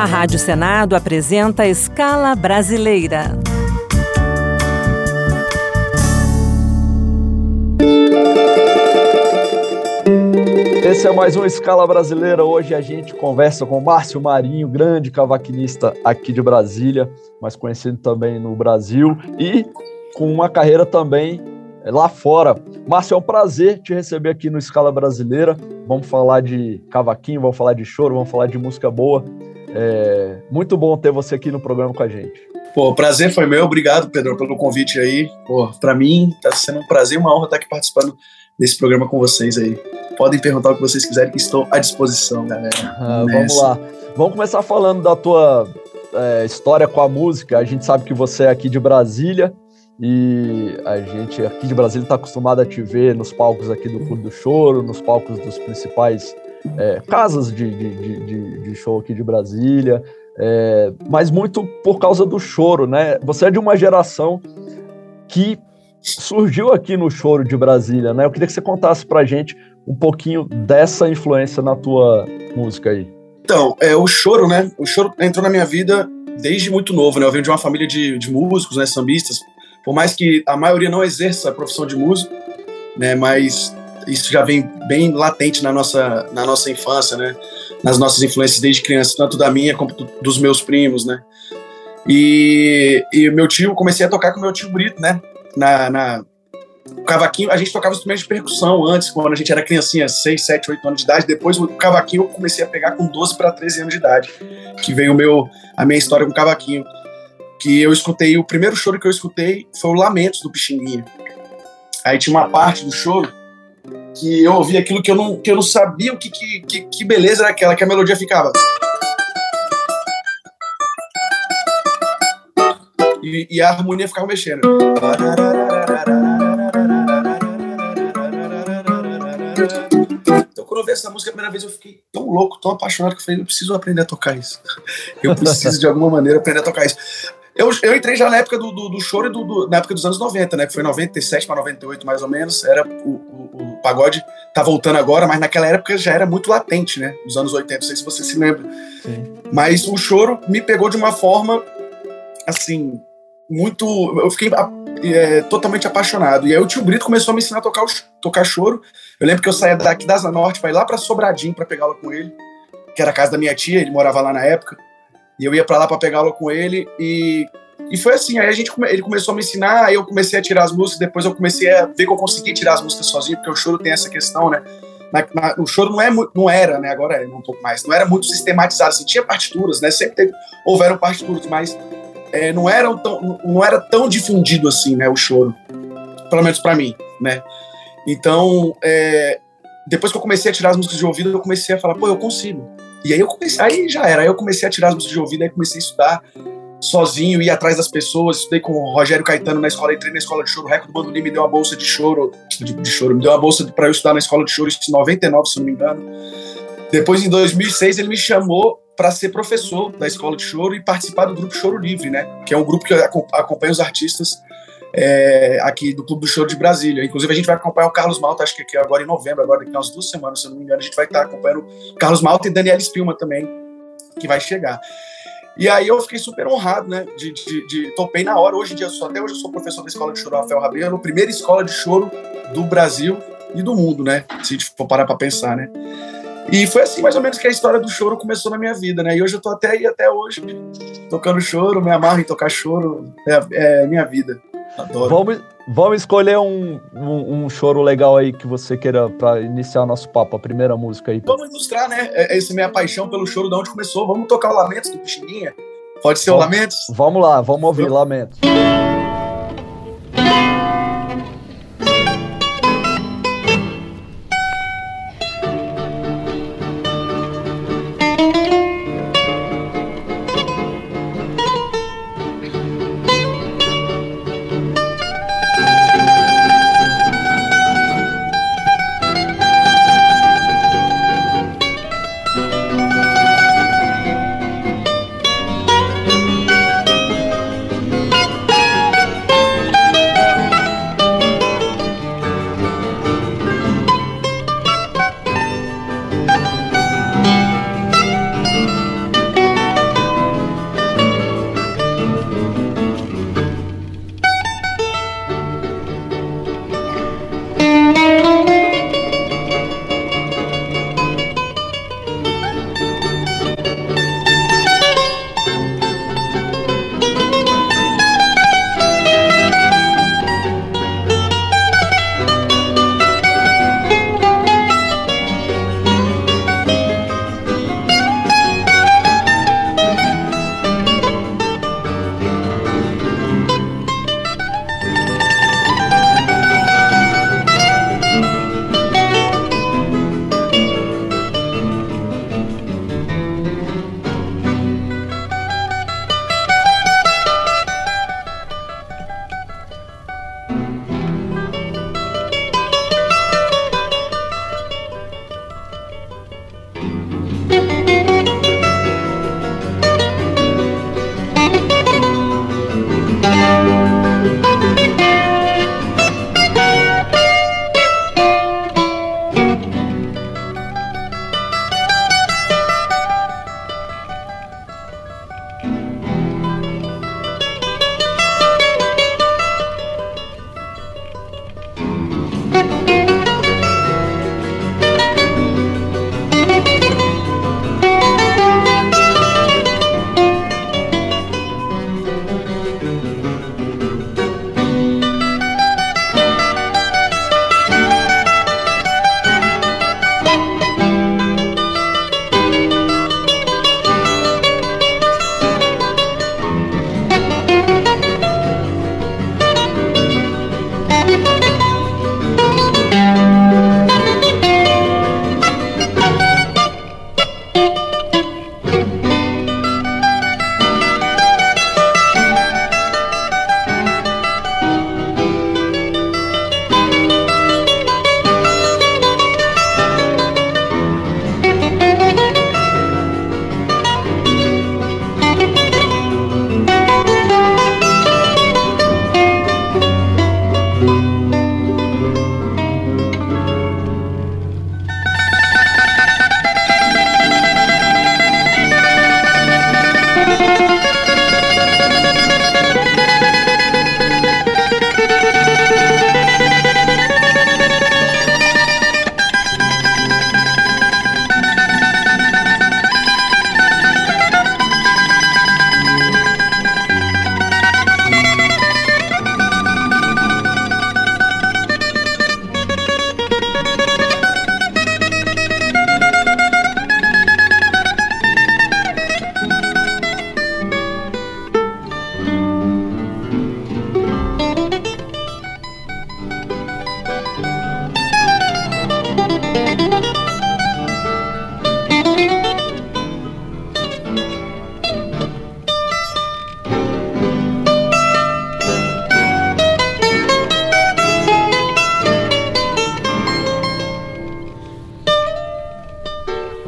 A Rádio Senado apresenta Escala Brasileira. Esse é mais um Escala Brasileira. Hoje a gente conversa com Márcio Marinho, grande cavaquinista aqui de Brasília, mas conhecido também no Brasil e com uma carreira também lá fora. Márcio, é um prazer te receber aqui no Escala Brasileira. Vamos falar de cavaquinho, vamos falar de choro, vamos falar de música boa. É muito bom ter você aqui no programa com a gente. Pô, o prazer foi meu. Obrigado, Pedro, pelo convite aí. Pô, pra mim tá sendo um prazer e uma honra estar aqui participando desse programa com vocês aí. Podem perguntar o que vocês quiserem, que estou à disposição, galera. Vamos lá. Vamos começar falando da tua história com a música. A gente sabe que você é aqui de Brasília e a gente aqui de Brasília está acostumado a te ver nos palcos aqui do Clube do Choro, nos palcos dos principais casas de show aqui de Brasília, mas muito por causa do choro, né? Você é de uma geração que surgiu aqui no Choro de Brasília, né? Eu queria que você contasse pra gente um pouquinho dessa influência na tua música aí. Então, o choro, né? O choro entrou na minha vida desde muito novo, né? Eu venho de uma família de músicos, né? Sambistas. Por mais que a maioria não exerça a profissão de músico, né? Mas isso já vem bem latente na nossa infância, né? Nas nossas influências desde criança, tanto da minha como dos meus primos, né? E meu tio, comecei a tocar com meu tio Brito, né? O cavaquinho, a gente tocava instrumentos de percussão antes, quando a gente era criancinha, 6, 7, 8 anos de idade. Depois o cavaquinho eu comecei a pegar com 12 para 13 anos de idade, que veio a minha história com o cavaquinho. Que eu escutei, o primeiro choro que eu escutei foi o Lamentos do Pixinguinha. Aí tinha uma parte do choro que eu ouvi aquilo que eu não sabia que beleza era aquela, que a melodia ficava. E a harmonia ficava mexendo. Então, quando eu vi essa música a primeira vez, eu fiquei tão louco, tão apaixonado, que eu falei, eu preciso aprender a tocar isso. Eu preciso, de alguma maneira, aprender a tocar isso. Eu entrei já na época do choro, na época dos anos 90, né? Que foi 97 para 98, mais ou menos. Era o pagode tá voltando agora, mas naquela época já era muito latente, né? Nos anos 80, não sei se você se lembra. Sim. Mas o choro me pegou de uma forma, assim, muito... Eu fiquei totalmente apaixonado. E aí o tio Brito começou a me ensinar a tocar choro. Eu lembro que eu saía daqui da Asa Norte para ir lá para Sobradinho para pegar aula com ele, que era a casa da minha tia, ele morava lá na época. E eu ia para lá para pegar aula com ele e foi assim. Aí ele começou a me ensinar, aí eu comecei a tirar as músicas, depois eu comecei a ver que eu conseguia tirar as músicas sozinho, porque o choro tem essa questão, né? O choro não era, né? Agora é um pouco mais. Não era muito sistematizado, assim, tinha partituras, né? Sempre houveram partituras, mas não era tão difundido assim, né? O choro, pelo menos para mim, né? Então, depois que eu comecei a tirar as músicas de ouvido, eu comecei a falar, pô, eu consigo. E aí já era, aí eu comecei a tirar as músicas de ouvido, aí comecei a estudar sozinho, ir atrás das pessoas, estudei com o Rogério Caetano na escola, entrei na escola de choro, o Reco do Bandolim me deu uma bolsa de choro, me deu uma bolsa para eu estudar na escola de choro, isso em 99, se não me engano. Depois, em 2006, ele me chamou para ser professor da escola de choro e participar do grupo Choro Livre, né? Que é um grupo que acompanha os artistas aqui do Clube do Choro de Brasília. Inclusive, a gente vai acompanhar o Carlos Malta, acho que agora em novembro, agora daqui a umas 2 semanas, se eu não me engano, a gente vai estar acompanhando o Carlos Malta e Daniela Spilman também, que vai chegar. E aí eu fiquei super honrado, né? Topei na hora. Até hoje eu sou professor da escola de choro Rafael Rabelo, primeira escola de choro do Brasil e do mundo, né? Se a gente for parar para pensar, né? E foi assim, mais ou menos, que a história do choro começou na minha vida, né? E hoje eu tô até hoje, tocando choro, me amarro em tocar choro, é minha vida. Adoro. Vamos escolher um choro legal aí que você queira para iniciar o nosso papo, a primeira música aí. Vamos ilustrar, né? Essa minha paixão pelo choro, de onde começou. Vamos tocar o Lamentos do Pixinguinha? Pode ser o Lamentos? Vamos lá, vamos ouvir Lamentos.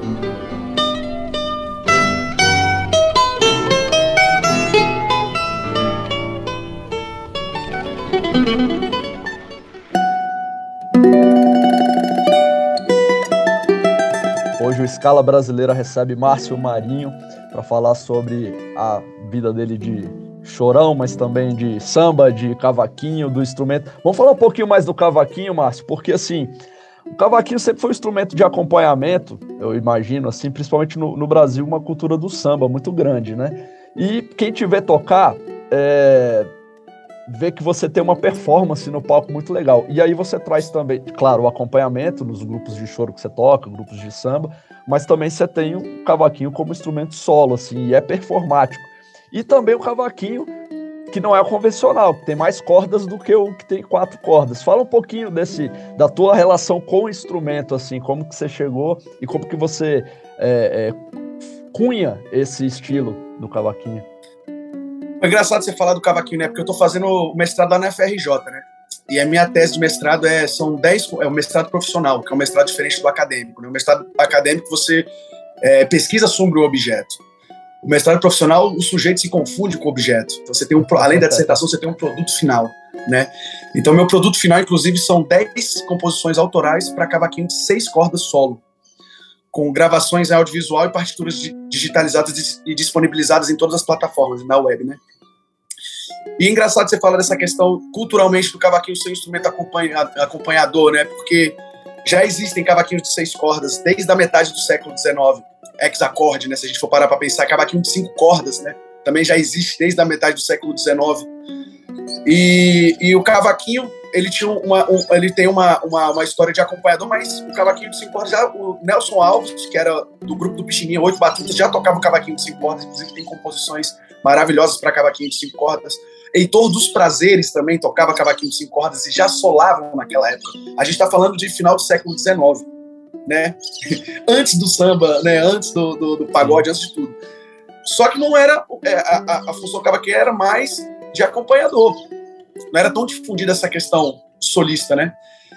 Hoje o Scala Brasileira recebe Márcio Marinho para falar sobre a vida dele de chorão, mas também de samba, de cavaquinho, do instrumento. Vamos falar um pouquinho mais do cavaquinho, Márcio, porque assim, o cavaquinho sempre foi um instrumento de acompanhamento, eu imagino, assim, principalmente no Brasil, uma cultura do samba muito grande, né? E quem te vê tocar, vê que você tem uma performance no palco muito legal. E aí você traz também, claro, o acompanhamento nos grupos de choro que você toca, grupos de samba, mas também você tem o cavaquinho como instrumento solo, assim, e é performático. E também o cavaquinho, que não é o convencional, que tem mais cordas do que o que tem 4 cordas. Fala um pouquinho da tua relação com o instrumento, assim, como que você chegou e como que você cunha esse estilo do cavaquinho. É engraçado você falar do cavaquinho, né? Porque eu tô fazendo o mestrado lá na FRJ, né? E a minha tese de mestrado é o mestrado profissional, que é um mestrado diferente do acadêmico, né? O mestrado acadêmico você pesquisa sobre o objeto. O mestrado profissional, o sujeito se confunde com o objeto. Então, você tem além da dissertação, você tem um produto final, né? Então, meu produto final, inclusive, são 10 composições autorais para cavaquinho de 6 cordas solo, com gravações em audiovisual e partituras digitalizadas e disponibilizadas em todas as plataformas, na web, né? E é engraçado você falar dessa questão, culturalmente, do cavaquinho ser um instrumento acompanhador, né? Porque já existem cavaquinhos de 6 cordas desde a metade do século XIX, hexacorde, né? Se a gente for parar para pensar, cavaquinho de 5 cordas, né? Também já existe desde a metade do século XIX. E o cavaquinho, ele tem uma história de acompanhador, mas o cavaquinho de 5 cordas, o Nelson Alves, que era do grupo do Pichininha, 8 Batutas, já tocava o cavaquinho de 5 cordas, inclusive tem composições maravilhosas para cavaquinho de 5 cordas. Heitor dos Prazeres também tocava cavaquinho de 5 cordas e já solavam naquela época. A gente está falando de final do século XIX, né? Antes do samba, né? Antes do pagode, antes de tudo. Só que não era a função cavaquinho era mais de acompanhador. Não era tão difundida essa questão solista, né?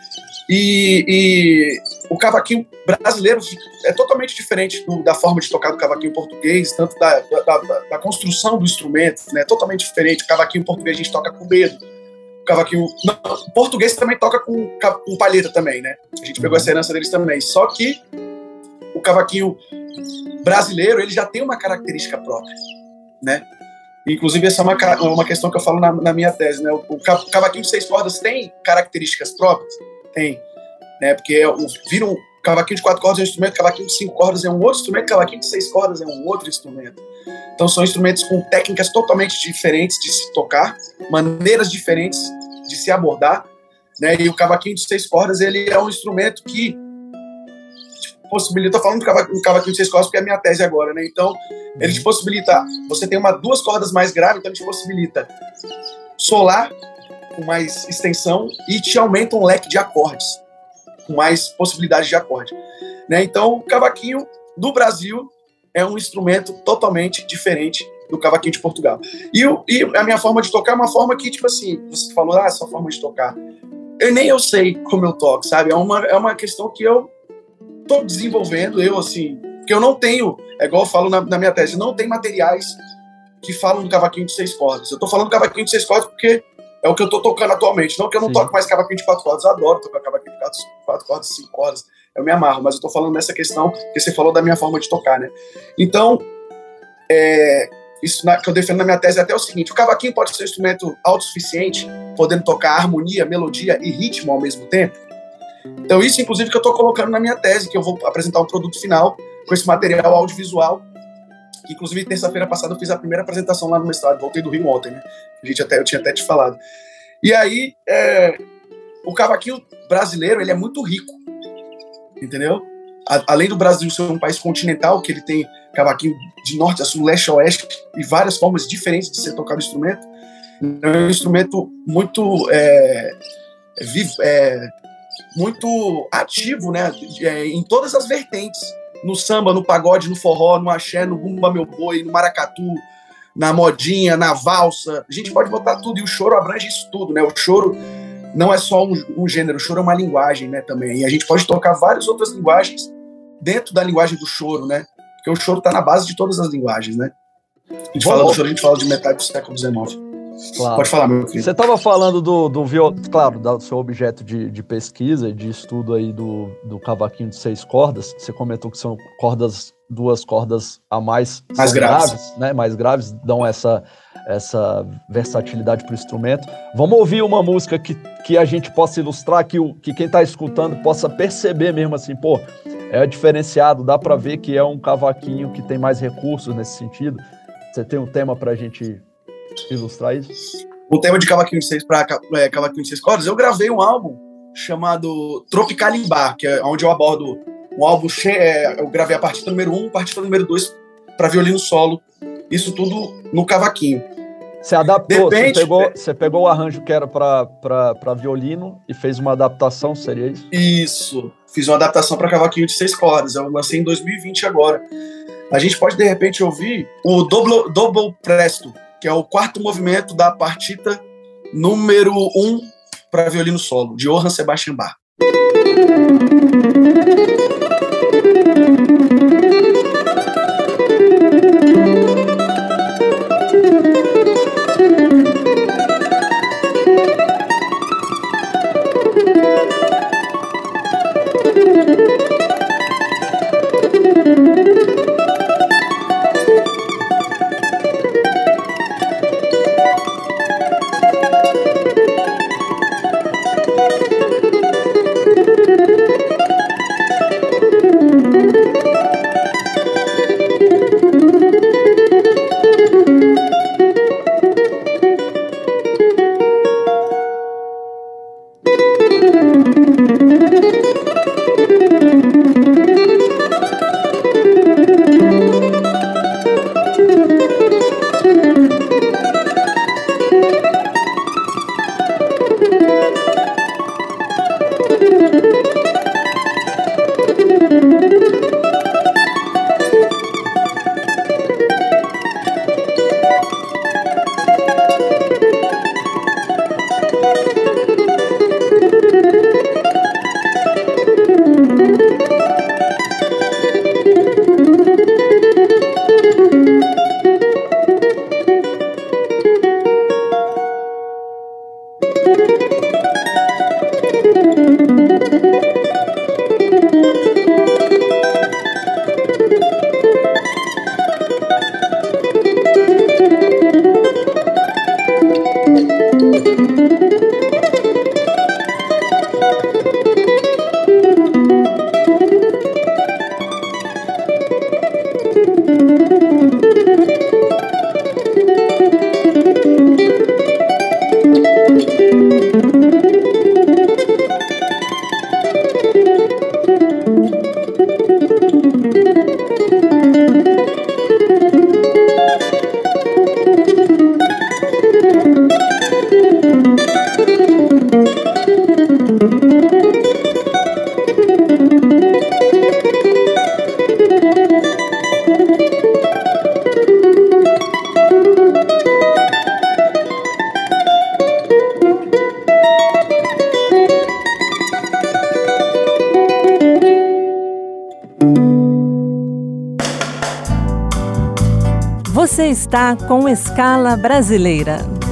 E o cavaquinho brasileiro é totalmente diferente da forma de tocar do cavaquinho português, tanto da construção do instrumento, né? Totalmente diferente. O cavaquinho português a gente toca com dedo. O cavaquinho... Não, o português também toca com palheta também, né? A gente pegou essa herança deles também. Só que o cavaquinho brasileiro, ele já tem uma característica própria, né? Inclusive, essa é uma questão que eu falo na minha tese, né? O cavaquinho de 6 cordas tem características próprias? Tem, né? Porque vira um cavaquinho de 4 cordas é um instrumento, cavaquinho de 5 cordas é um outro instrumento, cavaquinho de 6 cordas é um outro instrumento. Então, são instrumentos com técnicas totalmente diferentes de se tocar, maneiras diferentes de se abordar, né? E o cavaquinho de 6 cordas, ele é um instrumento que possibilita, estou falando do cavaquinho de 6 cordas porque é a minha tese agora, né? Então, ele te possibilita, você tem 2 cordas mais graves, então ele te possibilita solar com mais extensão e te aumenta um leque de acordes, com mais possibilidades de acorde, né? Então, o cavaquinho do Brasil é um instrumento totalmente diferente do cavaquinho de Portugal. E a minha forma de tocar é uma forma que, tipo assim, você falou, essa forma de tocar, eu sei como eu toco, sabe? É uma questão que eu tô desenvolvendo, assim, porque eu não tenho, igual eu falo na minha tese, não tem materiais que falam do cavaquinho de 6 cordas. Eu tô falando do cavaquinho de 6 cordas porque é o que eu tô tocando atualmente, não que eu não toque mais cavaquinho de 4 cordas, eu adoro tocar cavaquinho de 4 cordas, 5 cordas, eu me amarro, mas eu tô falando nessa questão que você falou da minha forma de tocar, né? Então, isso que eu defendo na minha tese é até o seguinte, o cavaquinho pode ser um instrumento autossuficiente, podendo tocar harmonia, melodia e ritmo ao mesmo tempo. Então isso, inclusive, que eu estou colocando na minha tese, que eu vou apresentar um produto final com esse material audiovisual, que, inclusive, terça-feira passada eu fiz a primeira apresentação lá no mestrado, voltei do Rio ontem, né? Eu tinha até te falado. E aí, o cavaquinho brasileiro, ele é muito rico, entendeu? Além do Brasil ser um país continental, que ele tem cavaquinho de norte a sul, leste a oeste, e várias formas diferentes de ser tocado o instrumento, é um instrumento muito muito ativo, né, em todas as vertentes, no samba, no pagode, no forró, no axé, no bumba meu boi, no maracatu, na modinha, na valsa, a gente pode botar tudo, e o choro abrange isso tudo, né, o choro não é só um gênero, o choro é uma linguagem, né, também, e a gente pode tocar várias outras linguagens dentro da linguagem do choro, né? Porque o choro está na base de todas as linguagens, né? A gente fala do choro, a gente fala de metade do século XIX. Claro. Pode falar, meu querido. Você estava falando do violino, claro, do seu objeto de pesquisa e de estudo aí do cavaquinho de 6 cordas. Você comentou que são duas cordas a mais graves, né? Mais graves, dão essa versatilidade para o instrumento. Vamos ouvir uma música que a gente possa ilustrar, que quem está escutando possa perceber mesmo assim, pô, é diferenciado, dá para ver que é um cavaquinho que tem mais recursos nesse sentido. Você tem um tema para a gente ilustrar isso? O tema de cavaquinho de 6 para cavaquinho de 6 cordas, eu gravei um álbum chamado Tropicalimbar, que é onde eu abordo um álbum eu gravei a partita número 1, partita número 2 para violino solo, isso tudo no cavaquinho. Você adaptou, você pegou o arranjo que era para violino e fez uma adaptação, seria isso? Isso, fiz uma adaptação para cavaquinho de 6 cordas, eu lancei em 2020 agora. A gente pode, de repente, ouvir o Double Presto, que é o 4º movimento da partita número 1 para violino solo, de Johann Sebastian Bach. Você está com Escala Brasileira.